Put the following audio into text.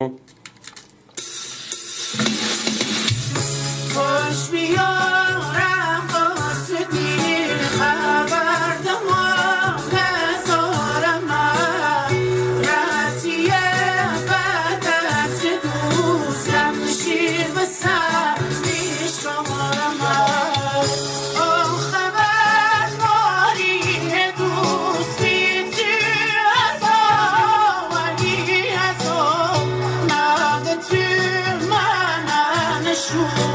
خوش بیارم قاصدی خبر دماغ نزارم رتیه بدت دوستم شیر به سر میشارم خبر ماری دوستی توی از آوری از مرد توی من نشون